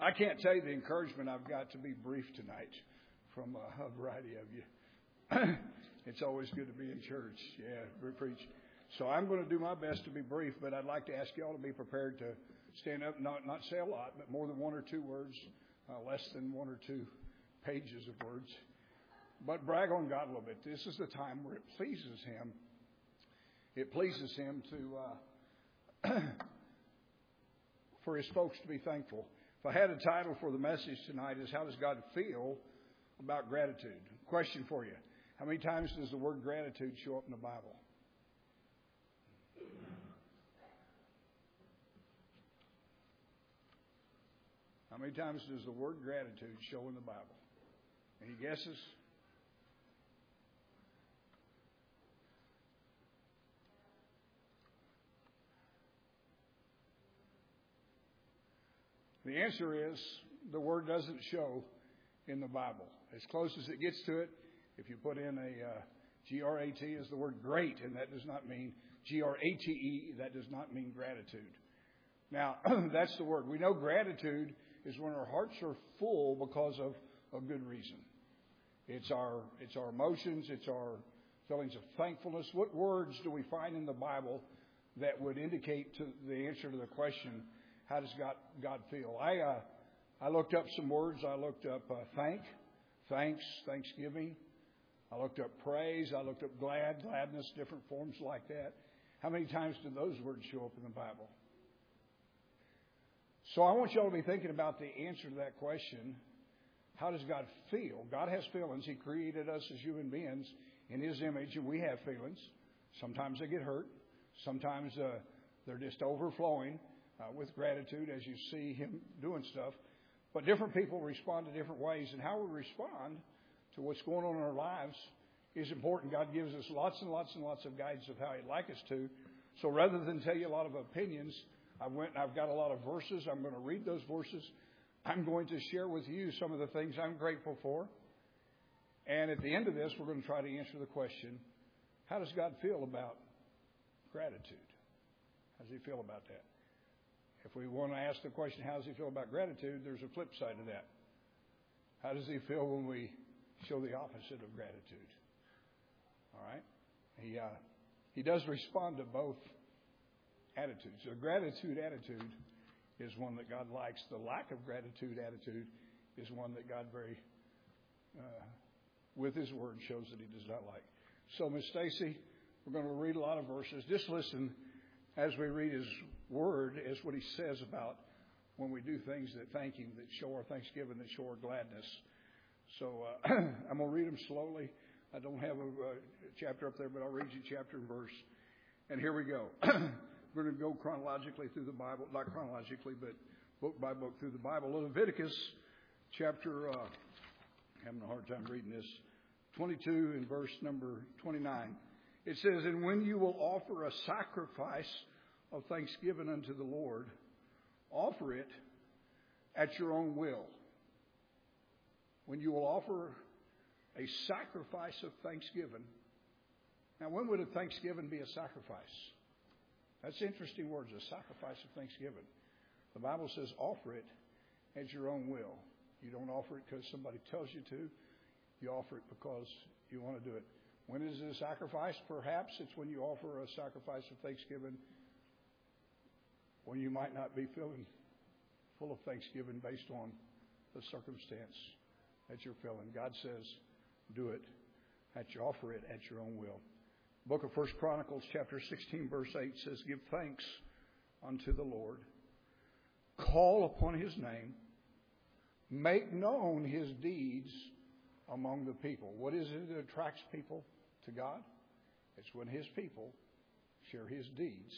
I can't tell you the encouragement I've got to be brief tonight from a variety of you. It's always good to be in church. Yeah, we preach. So I'm going to do my best to be brief, but I'd like to ask you all to be prepared to stand up and not say a lot, but more than one or two words, less than one or two pages of words. But brag on God a little bit. This is the time where it pleases Him. It pleases Him to for His folks to be thankful. If I had a title for the message tonight is, how does God feel about gratitude? Question for you. How many times does the word gratitude show up in the Bible? How many times does the word gratitude show in the Bible? Any guesses? The answer is the word doesn't show in the Bible. As close as it gets to it, if you put in a G-R-A-T is the word great, and that does not mean G-R-A-T-E, that does not mean gratitude. Now, that's the word. We know gratitude is when our hearts are full because of a good reason. It's our emotions, it's our feelings of thankfulness. What words do we find in the Bible that would indicate to the answer to the question, how does God feel? I looked up some words. I looked up thanks, thanksgiving. I looked up praise. I looked up gladness, different forms like that. How many times do those words show up in the Bible? So I want you all to be thinking about the answer to that question. How does God feel? God has feelings. He created us as human beings in His image, and we have feelings. Sometimes they get hurt. Sometimes they're just overflowing with gratitude as you see Him doing stuff. But different people respond to different ways, and how we respond to what's going on in our lives is important. God gives us lots and lots and lots of guidance of how He'd like us to. So rather than tell you a lot of opinions, I've got a lot of verses. I'm going to read those verses. I'm going to share with you some of the things I'm grateful for. And at the end of this, we're going to try to answer the question, how does God feel about gratitude? How does He feel about that? If we want to ask the question, how does He feel about gratitude, there's a flip side to that. How does He feel when we show the opposite of gratitude? All right? He does respond to both attitudes. The gratitude attitude is one that God likes. The lack of gratitude attitude is one that God with His Word, shows that He does not like. So, Miss Stacy, we're going to read a lot of verses. Just listen as we read His Word as what He says about when we do things that thank Him, that show our thanksgiving, that show our gladness. So I'm going to read them slowly. I don't have a chapter up there, but I'll read you chapter and verse. And here we go. We're going to go chronologically through the Bible. Not chronologically, but book by book through the Bible. Leviticus chapter, having a hard time reading this, 22 and verse number 29. It says, and when you will offer a sacrifice of thanksgiving unto the Lord, offer it at your own will. When you will offer a sacrifice of thanksgiving. Now, when would a thanksgiving be a sacrifice? That's interesting words, a sacrifice of thanksgiving. The Bible says offer it at your own will. You don't offer it because somebody tells you to. You offer it because you want to do it. When is it a sacrifice? Perhaps it's when you offer a sacrifice of thanksgiving when you might not be feeling full of thanksgiving based on the circumstance that you're feeling. God says, do it. Offer it at your own will. Book of 1 Chronicles, chapter 16, verse 8 says, give thanks unto the Lord. Call upon His name. Make known His deeds among the people. What is it that attracts people to God? It's when His people share His deeds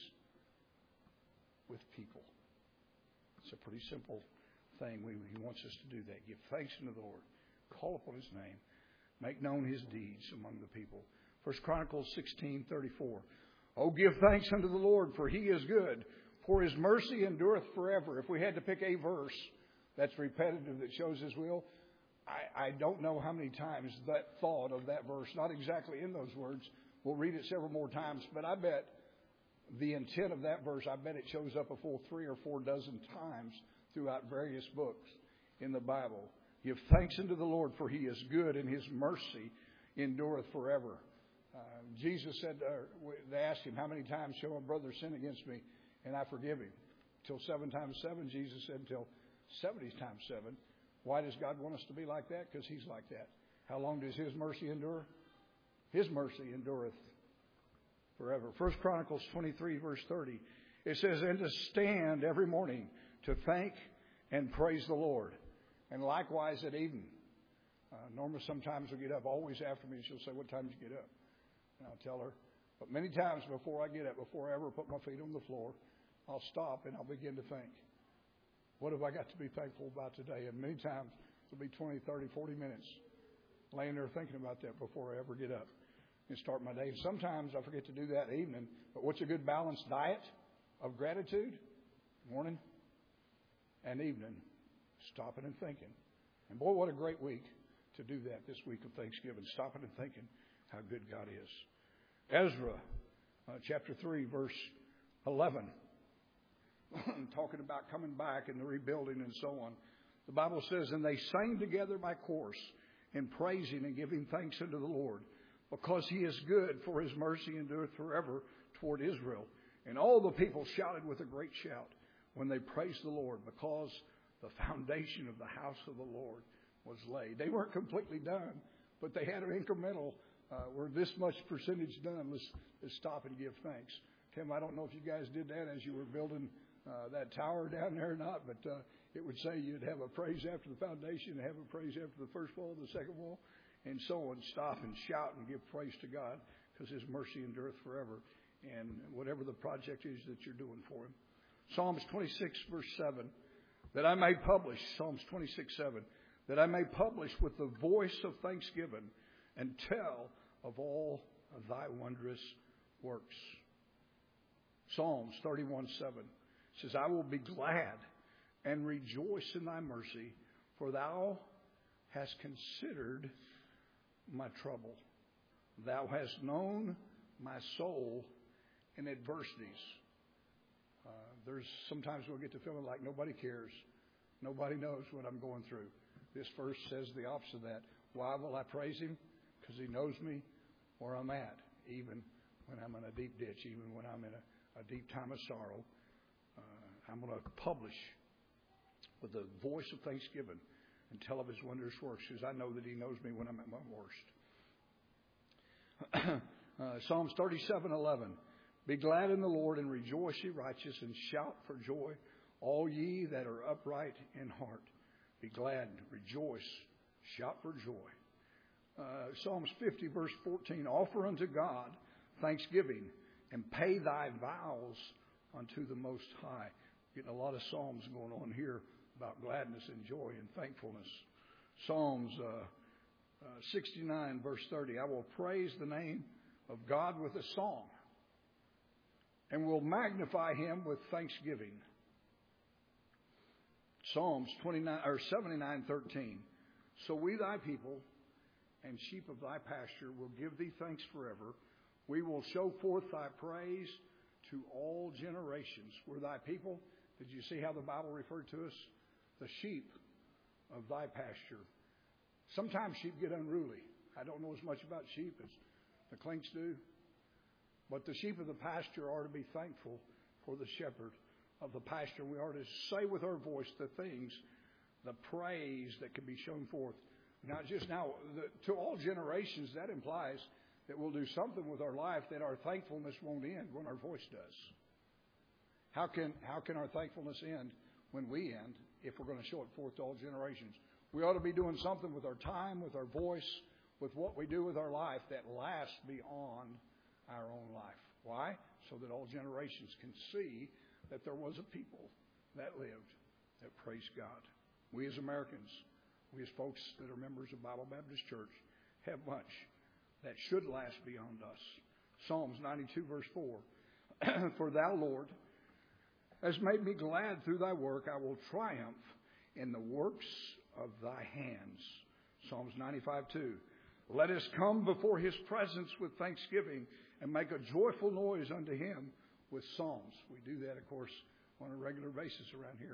with people. It's a pretty simple thing. He wants us to do that. Give thanks unto the Lord. Call upon His name. Make known His deeds among the people. 1 Chronicles 16:34. Oh, give thanks unto the Lord, for He is good, for His mercy endureth forever. If we had to pick a verse that's repetitive that shows His will, I don't know how many times that thought of that verse, not exactly in those words. We'll read it several more times, but I bet the intent of that verse, I bet it shows up a full 3 or 4 dozen times throughout various books in the Bible. Give thanks unto the Lord, for he is good, and his mercy endureth forever. Jesus said, they asked him, how many times shall a brother sin against me, and I forgive him? Till 7 times 7, Jesus said, until 70 times 7. Why does God want us to be like that? Because he's like that. How long does his mercy endure? His mercy endureth forever. 1 Chronicles 23, verse 30. It says, and to stand every morning to thank and praise the Lord. And likewise at evening. Norma sometimes will get up always after me. She'll say, what time did you get up? And I'll tell her. But many times before I get up, before I ever put my feet on the floor, I'll stop and I'll begin to think. What have I got to be thankful about today? And many times it'll be 20, 30, 40 minutes laying there thinking about that before I ever get up and start my day. And sometimes I forget to do that evening. But what's a good balanced diet of gratitude? Morning and evening. Stopping and thinking. And boy, what a great week to do that this week of Thanksgiving. Stopping and thinking how good God is. Ezra, chapter 3, verse 11. Talking about coming back and the rebuilding and so on. The Bible says, and they sang together by chorus in praising and giving thanks unto the Lord, because he is good, for his mercy endureth forever toward Israel. And all the people shouted with a great shout when they praised the Lord, because the foundation of the house of the Lord was laid. They weren't completely done, but they had an incremental, we're this much percentage done. Let's stop and give thanks. Tim, I don't know if you guys did that as you were building that tower down there or not, but it would say you'd have a praise after the foundation, and have a praise after the first wall, the second wall, and so on. Stop and shout and give praise to God, because his mercy endureth forever. And whatever the project is that you're doing for him. Psalms 26, verse 7. That I may publish, Psalms 26, 7, that I may publish with the voice of thanksgiving and tell of all of thy wondrous works. Psalms 31, 7 says, I will be glad and rejoice in thy mercy, for thou hast considered my trouble. Thou hast known my soul in adversities. There's sometimes we'll get to feeling like nobody cares. Nobody knows what I'm going through. This verse says the opposite of that. Why will I praise him? Because he knows me where I'm at, even when I'm in a deep ditch, even when I'm in a deep time of sorrow. I'm going to publish with the voice of thanksgiving and tell of his wondrous works, because I know that he knows me when I'm at my worst. Psalms 37:11. Be glad in the Lord and rejoice, ye righteous, and shout for joy, all ye that are upright in heart. Be glad, rejoice, shout for joy. Psalms 50, verse 14. Offer unto God thanksgiving, and pay thy vows unto the Most High. Getting a lot of psalms going on here about gladness and joy and thankfulness. Psalms 69, verse 30. I will praise the name of God with a song, and will magnify him with thanksgiving. Psalms 79:13. So we thy people and sheep of thy pasture will give thee thanks forever. We will show forth thy praise to all generations. We're thy people. Did you see how the Bible referred to us? The sheep of thy pasture. Sometimes sheep get unruly. I don't know as much about sheep as the Clinks do. But the sheep of the pasture are to be thankful for the shepherd of the pasture. We are to say with our voice the things, the praise that can be shown forth. Not just now, to all generations. That implies that we'll do something with our life that our thankfulness won't end when our voice does. How can our thankfulness end when we end if we're going to show it forth to all generations? We ought to be doing something with our time, with our voice, with what we do with our life that lasts beyond our own life. Why? So that all generations can see that there was a people that lived that praised God. We as Americans, we as folks that are members of Bible Baptist Church, have much that should last beyond us. Psalms 92, verse 4. For thou, Lord, hast made me glad through thy work. I will triumph in the works of thy hands. Psalms 95, 2. Let us come before his presence with thanksgiving and make a joyful noise unto him with psalms. We do that, of course, on a regular basis around here.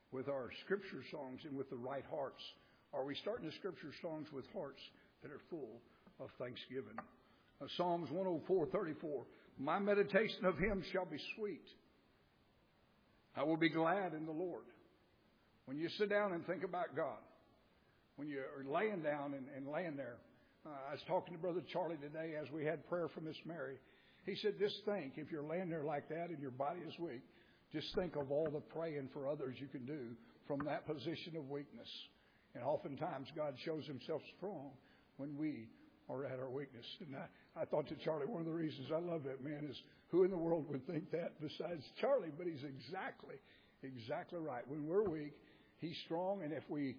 with our scripture songs and with the right hearts? Are we starting the scripture songs with hearts that are full of thanksgiving? Psalms 104:34. My meditation of him shall be sweet. I will be glad in the Lord. When you sit down and think about God, when you're laying down and laying there, I was talking to Brother Charlie today as we had prayer for Miss Mary. He said, just think, if you're laying there like that and your body is weak, just think of all the praying for others you can do from that position of weakness. And oftentimes God shows himself strong when we are at our weakness. And I thought to Charlie, one of the reasons I love that man is who in the world would think that besides Charlie? But he's exactly right. When we're weak, he's strong. And if we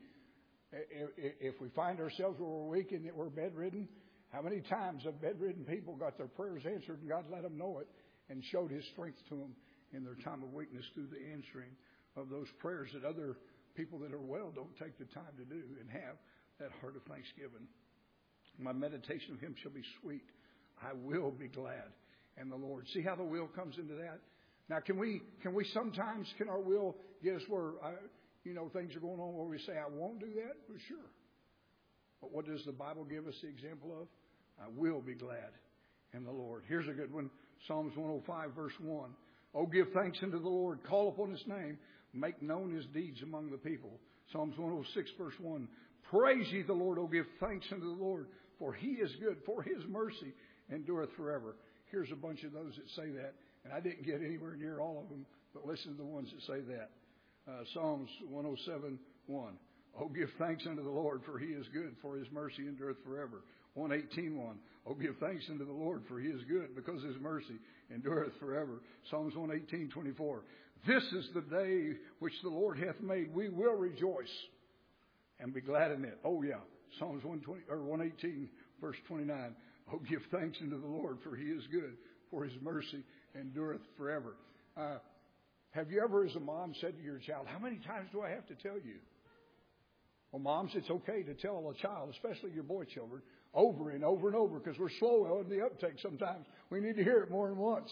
find ourselves where we're weak and that we're bedridden, how many times have bedridden people got their prayers answered and God let them know it and showed his strength to them in their time of weakness through the answering of those prayers that other people that are well don't take the time to do and have that heart of thanksgiving. My meditation of him shall be sweet. I will be glad in the Lord. See how the will comes into that? Now, can our will get us where, things are going on where we say, I won't do that? For sure. But what does the Bible give us the example of? I will be glad in the Lord. Here's a good one. Psalms 105, verse 1. Oh, give thanks unto the Lord. Call upon his name. Make known his deeds among the people. Psalms 106, verse 1. Praise ye the Lord. Oh, give thanks unto the Lord. For he is good. For his mercy endureth forever. Here's a bunch of those that say that. And I didn't get anywhere near all of them. But listen to the ones that say that. Psalms 107, 1. Oh, give thanks unto the Lord, for he is good, for his mercy endureth forever. 118:1. Oh, give thanks unto the Lord, for he is good, because his mercy endureth forever. Psalms 118:24. This is the day which the Lord hath made. We will rejoice and be glad in it. Oh, yeah. Psalms 118, verse 29. Oh, give thanks unto the Lord, for he is good, for his mercy endureth forever. Have you ever, as a mom, said to your child, how many times do I have to tell you? Well, moms, it's okay to tell a child, especially your boy children, over and over and over, because we're slow in the uptake sometimes. We need to hear it more than once.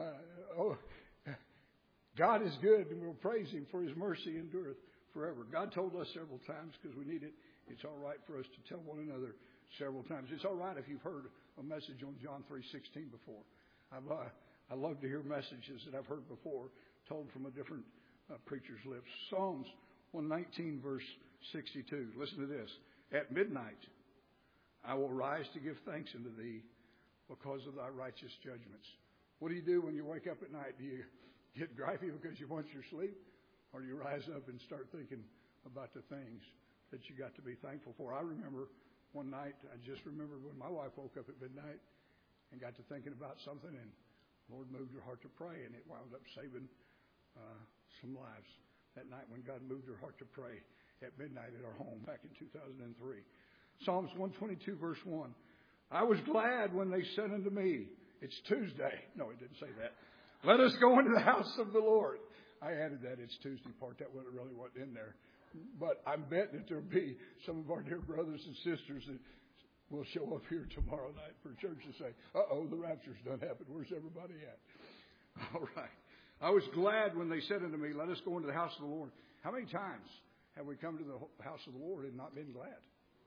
God is good, and we'll praise him, for his mercy endureth forever. God told us several times, because we need it. It's all right for us to tell one another several times. It's all right if you've heard a message on John 3:16 before. I love to hear messages that I've heard before told from a different preacher's lips. Psalms 119, verse 62. Listen to this. At midnight, I will rise to give thanks unto thee because of thy righteous judgments. What do you do when you wake up at night? Do you get gripey because you want your sleep? Or do you rise up and start thinking about the things that you got to be thankful for? I remember one night, I just remembered when my wife woke up at midnight and got to thinking about something, and the Lord moved her heart to pray, and it wound up saving some lives that night when God moved her heart to pray at midnight at our home back in 2003. Psalms 122, verse 1. I was glad when they said unto me, it's Tuesday. No, it didn't say that. Let us go into the house of the Lord. I added that it's Tuesday part. That really wasn't in there. But I'm betting that there'll be some of our dear brothers and sisters that will show up here tomorrow night for church to say, the rapture's done happened. Where's everybody at? All right. I was glad when they said unto me, let us go into the house of the Lord. How many times have we come to the house of the Lord and not been glad?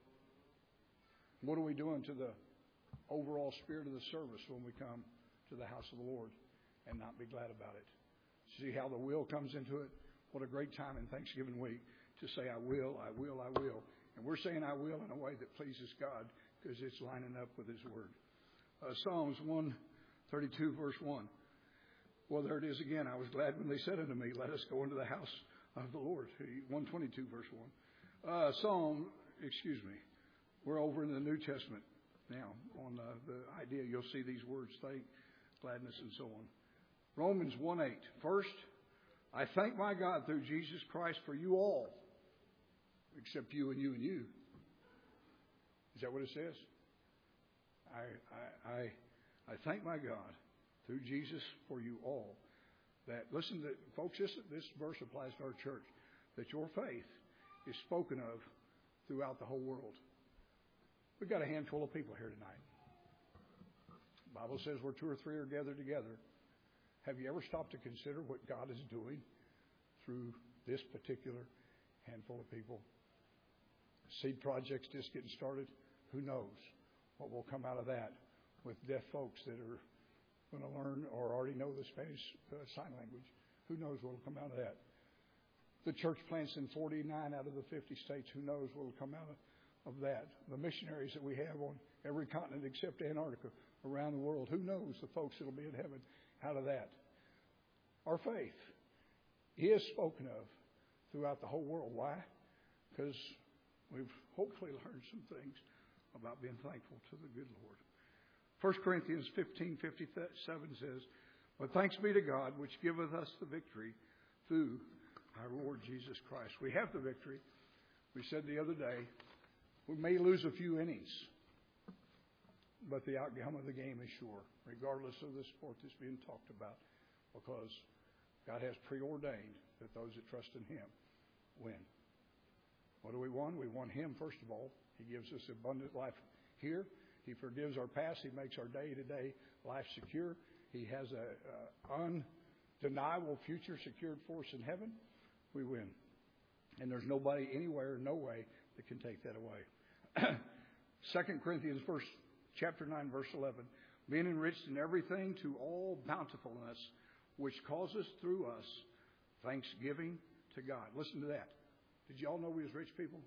What are we doing to the overall spirit of the service when we come to the house of the Lord and not be glad about it? See how the will comes into it? What a great time in Thanksgiving week to say, I will, I will, I will. And we're saying I will in a way that pleases God because it's lining up with his word. Psalms 132, verse 1. Well, there it is again. I was glad when they said unto me, let us go into the house of the Lord. 122, verse 1. We're over in the New Testament now on the idea. You'll see these words, thank, gladness, and so on. Romans 1:8. First, I thank my God through Jesus Christ for you all, except you and you and you. Is that what it says? I thank my God through Jesus for you all. That, listen, folks, this verse applies to our church, that your faith is spoken of throughout the whole world. We've got a handful of people here tonight. The Bible says where two or three are gathered together. Have you ever stopped to consider what God is doing through this particular handful of people. Seed project's just getting started. Who knows what will come out of that with deaf folks that are going to learn or already know the Spanish sign language. Who knows what will come out of that? The church plants in 49 out of the 50 states. Who knows what will come out of that? The missionaries that we have on every continent except Antarctica around the world. Who knows the folks that will be in heaven out of that? Our faith is spoken of throughout the whole world. Why? Because we've hopefully learned some things about being thankful to the good Lord. 1 Corinthians 15:57 says, "But thanks be to God, which giveth us the victory through our Lord Jesus Christ." We have the victory. We said the other day, we may lose a few innings, but the outcome of the game is sure, regardless of the sport that's being talked about, because God has preordained that those that trust in Him win. What do we want? We want Him, first of all. He gives us abundant life here. He forgives our past. He makes our day-to-day life secure. He has an undeniable future secured for us in heaven. We win. And there's nobody anywhere, no way, that can take that away. 2 Corinthians chapter 9, verse 11. "Being enriched in everything to all bountifulness, which causes through us thanksgiving to God." Listen to that. Did you all know we was rich people?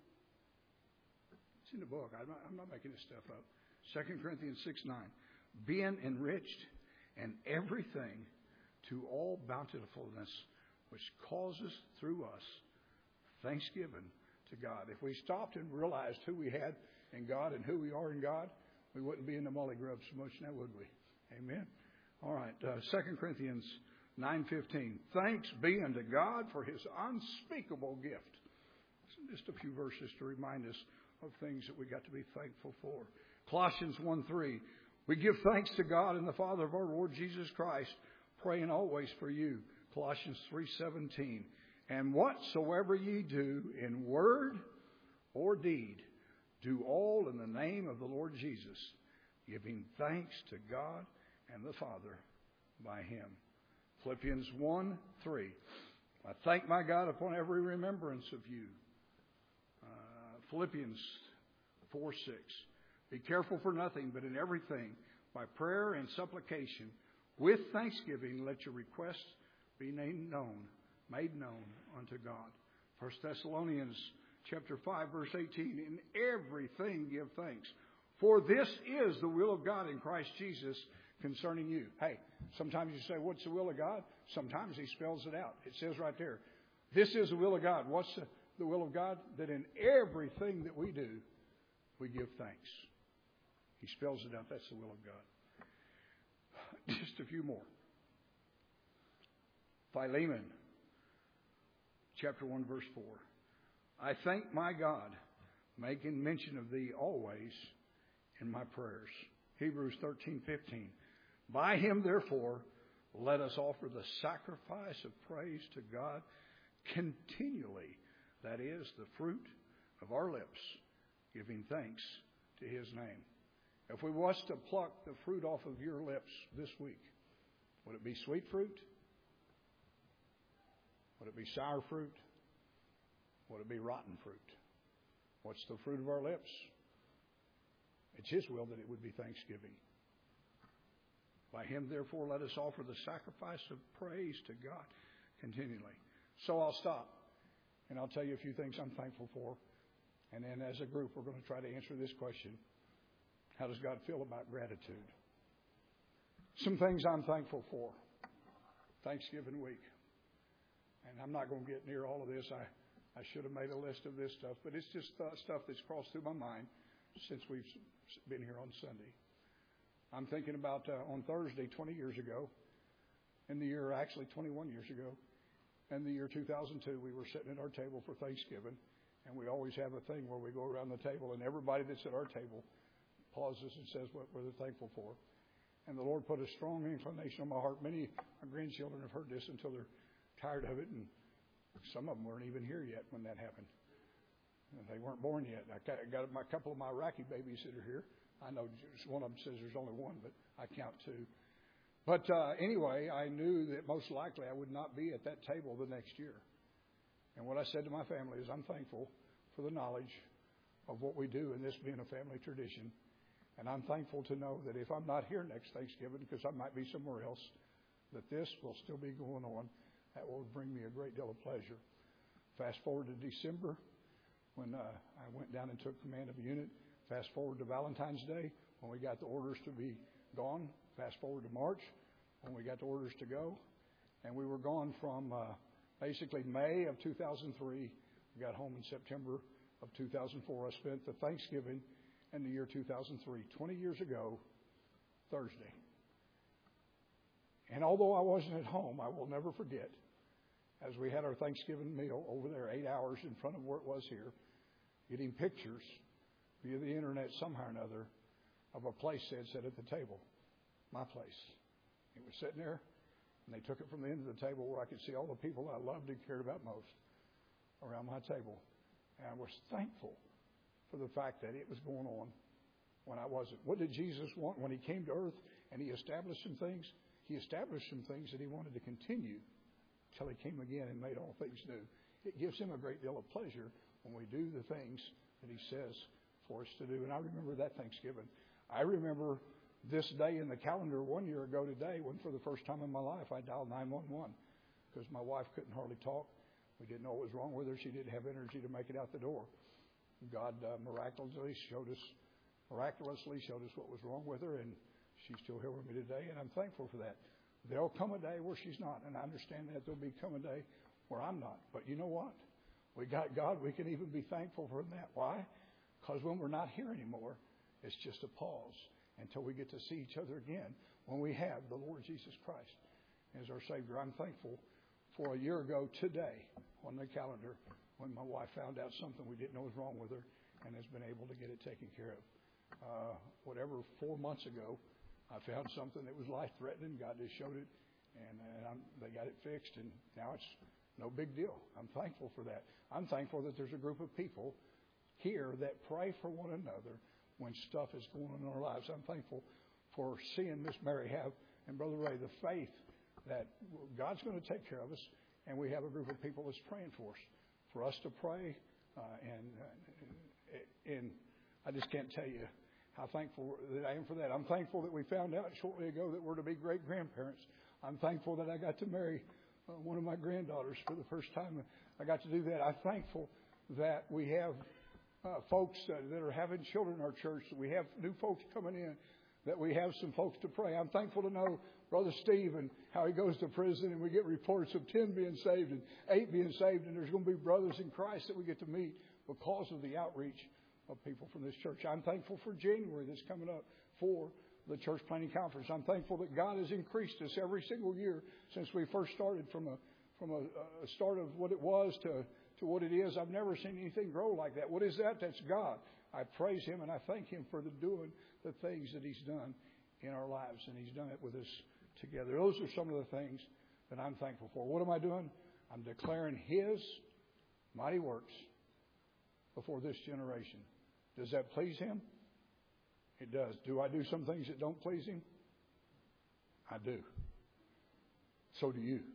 It's in the book. I'm not making this stuff up. 2 Corinthians 6:9. "Being enriched in everything to all bountifulness, which causes through us thanksgiving to God." If we stopped and realized who we had in God and who we are in God, we wouldn't be in the mully grub so much now, would we? Amen. All right. 2 Corinthians 9:15. "Thanks be unto God for His unspeakable gift." Just a few verses to remind us of things that we got to be thankful for. Colossians 1:3. "We give thanks to God and the Father of our Lord Jesus Christ, praying always for you." Colossians 3:17. "And whatsoever ye do in word or deed, do all in the name of the Lord Jesus, giving thanks to God and the Father by Him." Philippians 1:3. "I thank my God upon every remembrance of you." Philippians 4:6. "Be careful for nothing, but in everything, by prayer and supplication, with thanksgiving, let your requests be made known unto God." 1 Thessalonians chapter 5, verse 18. "In everything give thanks, for this is the will of God in Christ Jesus concerning you." Hey, sometimes you say, what's the will of God? Sometimes He spells it out. It says right there, this is the will of God. What's the will of God? That in everything that we do, we give thanks. He spells it out. That's the will of God. Just a few more. Philemon, chapter 1, verse 4. "I thank my God, making mention of thee always in my prayers." Hebrews 13:15. "By Him, therefore, let us offer the sacrifice of praise to God continually. That is, the fruit of our lips, giving thanks to His name." If we was to pluck the fruit off of your lips this week, would it be sweet fruit? Would it be sour fruit? Would it be rotten fruit? What's the fruit of our lips? It's His will that it would be thanksgiving. "By Him, therefore, let us offer the sacrifice of praise to God continually." So I'll stop, and I'll tell you a few things I'm thankful for. And then as a group, we're going to try to answer this question. How does God feel about gratitude? Some things I'm thankful for. Thanksgiving week. And I'm not going to get near all of this. I should have made a list of this stuff, but it's just stuff that's crossed through my mind since we've been here on Sunday. I'm thinking about on Thursday, 20 years ago, in the year, actually 21 years ago, in the year 2002, we were sitting at our table for Thanksgiving, and we always have a thing where we go around the table, and everybody that's at our table pauses and says what we're thankful for. And the Lord put a strong inclination on my heart. Many of my grandchildren have heard this until they're tired of it, and some of them weren't even here yet when that happened. They weren't born yet. I got a couple of my Iraqi babies that are here. I know one of them says there's only one, but I count two. But anyway, I knew that most likely I would not be at that table the next year. And what I said to my family is I'm thankful for the knowledge of what we do in this being a family tradition. And I'm thankful to know that if I'm not here next Thanksgiving, because I might be somewhere else, that this will still be going on. That will bring me a great deal of pleasure. Fast forward to December, when I went down and took command of a unit. Fast forward to Valentine's Day, when we got the orders to be gone. Fast forward to March, when we got the orders to go. And we were gone from basically May of 2003. We got home in September of 2004. I spent the Thanksgiving in the year 2003, 20 years ago, Thursday. And although I wasn't at home, I will never forget, as we had our Thanksgiving meal over there, 8 hours in front of where it was here, getting pictures via the internet somehow or another of a place they had set at the table, my place. It was sitting there, and they took it from the end of the table where I could see all the people I loved and cared about most around my table. And I was thankful for the fact that it was going on when I wasn't. What did Jesus want when he came to earth and he established some things? He established some things that he wanted to continue till he came again and made all things new. It gives him a great deal of pleasure when we do the things that he says for us to do. And I remember that Thanksgiving. I remember this day in the calendar 1 year ago today when for the first time in my life I dialed 911 because my wife couldn't hardly talk. We didn't know what was wrong with her. She didn't have energy to make it out the door. God miraculously showed us what was wrong with her, and she's still here with me today, and I'm thankful for that. There'll come a day where she's not, and I understand that there'll come a day where I'm not. But you know what? We got God. We can even be thankful for that. Why? Because when we're not here anymore, it's just a pause until we get to see each other again when we have the Lord Jesus Christ as our Savior. I'm thankful for a year ago today on the calendar when my wife found out something we didn't know was wrong with her and has been able to get it taken care of. 4 months ago, I found something that was life-threatening. God just showed it, and they got it fixed, and now it's no big deal. I'm thankful for that. I'm thankful that there's a group of people here that pray for one another when stuff is going on in our lives. I'm thankful for seeing Miss Mary have, and Brother Ray, the faith that God's going to take care of us, and we have a group of people that's praying for us to pray, and I just can't tell you how thankful that I am for that. I'm thankful that we found out shortly ago that we're to be great-grandparents. I'm thankful that I got to marry one of my granddaughters for the first time. I got to do that. I'm thankful that we have folks that are having children in our church, that we have new folks coming in, that we have some folks to pray. I'm thankful to know Brother Steve and how he goes to prison, and we get reports of 10 being saved and 8 being saved, and there's going to be brothers in Christ that we get to meet because of the outreach of people from this church. I'm thankful for January that's coming up for the church planning conference. I'm thankful that God has increased us every single year since we first started from a start of what it was to what it is. I've never seen anything grow like that. What is that? That's God. I praise Him and I thank Him for doing the things that He's done in our lives, and He's done it with us together. Those are some of the things that I'm thankful for. What am I doing? I'm declaring His mighty works before this generation. Does that please Him? It does. Do I do some things that don't please Him? I do. So do you.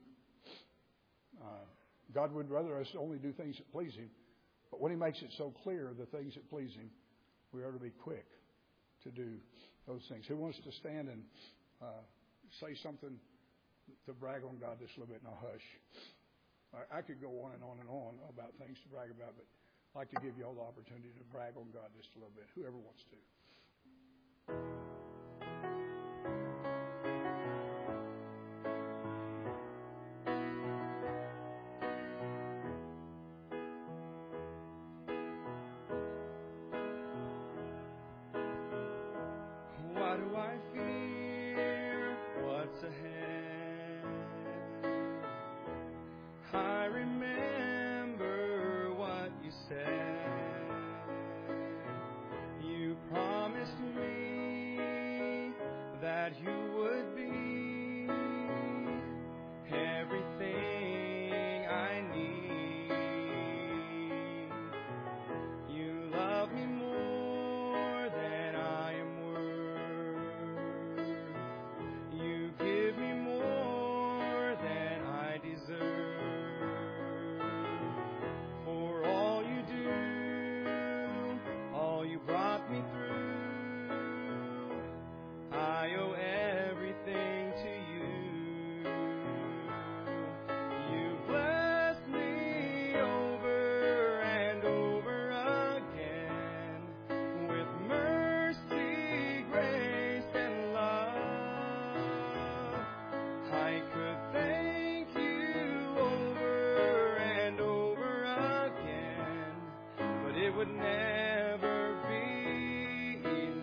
God would rather us only do things that please Him. But when He makes it so clear, the things that please Him, we are to be quick to do those things. Who wants to stand and say something to brag on God just a little bit? Now hush. I could go on and on and on about things to brag about, but I'd like to give you all the opportunity to brag on God just a little bit. Whoever wants to. Why do I fear what's ahead? I remember what you said. You promised it would never be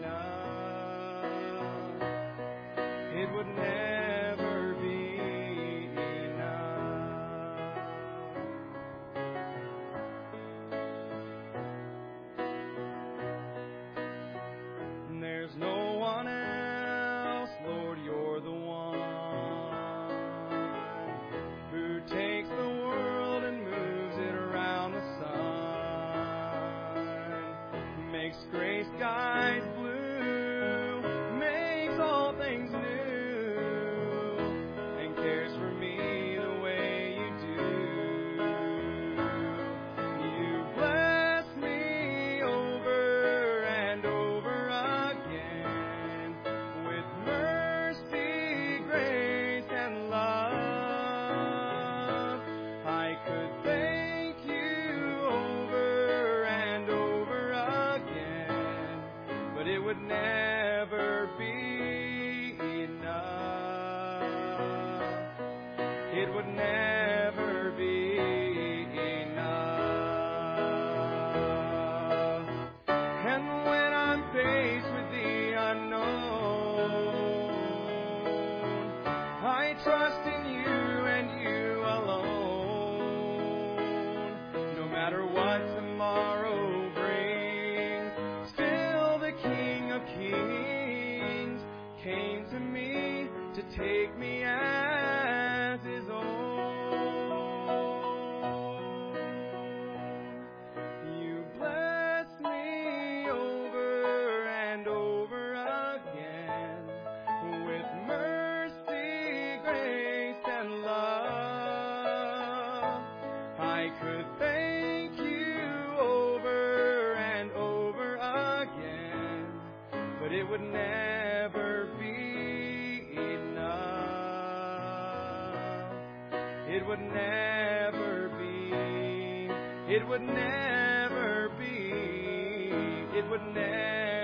enough. It would never be enough. And there's no one else, Lord, you're the one who takes the world and moves it around the sun, makes gray skies blue, makes all things new, and cares for me the way you do. You bless me over and over again with mercy, grace, and love. I could thank you over and over again, but it would never be enough. It would never be enough. And when I'm faced with the unknown, I trust in you and you alone. No matter what tomorrow brings, still the King of Kings came to me to take me as his own. You bless me over and over again with mercy, grace, and love. I could thank you over and over again, but it would never be enough. It would never be. It would never be. It would never